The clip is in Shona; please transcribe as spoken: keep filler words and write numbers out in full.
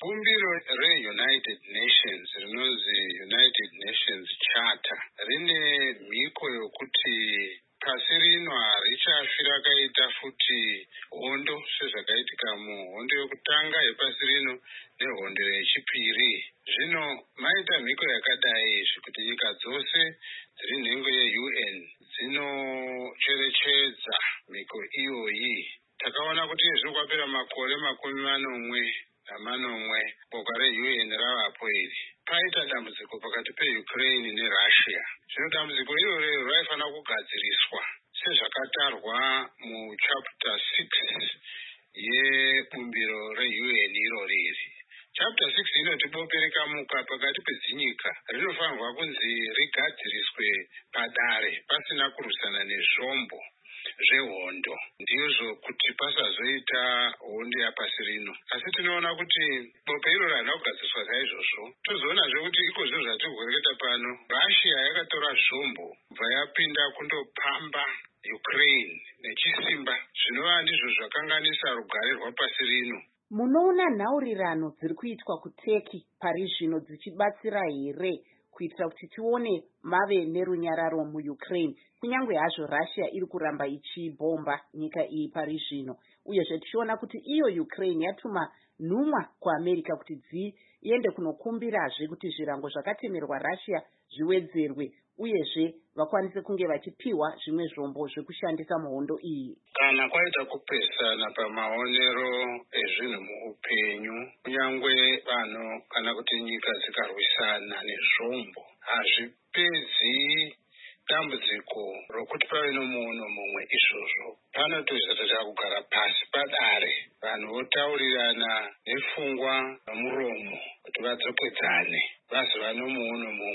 bumbiro reunited nations rinonzi United Nations Charter rine mhiko yokuti pasi rino harichafi rakaita futi hondo sezvakaitika muhondo yokutanga yepasi rino nehondo yechipiri. Zvino maita mhiko yakadai zvekuti nyika dzose dziri nhengo ye-U N dzinocherechedza mhiko iyoyi. Takaona kuti zvino kwapera makore makumi manomwe namanomwe boka re-U N ravapo iri. Paita dambudziko pakati pe-Ukraine neRussia. Zvino dambudziko iroro raifanira kugadziriswa sezvakatarwa muchapter six yebumbiro re-U N irori iri. Chapter six inoti bope rikamuka pakati pedzinyika rinofanirwa kunzi rigadziriswe padare pasina kurwisana nezvombo zvehondo, ndizvo kuti pasazoita hondo yapasi rino. Asi tinoona kuti bope iroro harina kugadziriswa saizvozvo. Tozoonazve kuti iko zvinhu zvatiri kureketa pano, Russia yakatora zvombo bva yapinda kundopamba Ukraine nechisimba, zvinova ndizvo zvakanganisa rugare rwapasi rino. Munoona nhaurirano dziri kuitwa kuTurkey pari zvino dzichibatsira here kuitira kuti tione mave nerunyararo muUkraine, kunyange hazvo Russia iri kuramba ichibomba nyika iyi pari zvino, uyezve tichiona kuti iyo Ukraine yatuma nhumwa kuAmerica kuti dziende kunokumbirazve kuti zvirango zvakatemerwa Russia zviwedzerwe, uyezve vakwanise kunge vachipiwa zvimwe zvombo zvekushandisa muhondo iyi. Kana kwaita kupesana pamaonero ezvinhu muupenyu, kunyange vanhu kana kuti nyika dzikarwisana nezvombo, hazvipedzi dambudziko rokuti pave nomuono mumwe. Izvozvo panotozotoda kugara pasi padare, vanhu votaurirana nepfungwa nomuromo kuti vadzokedzane vazova nomuono mumwe.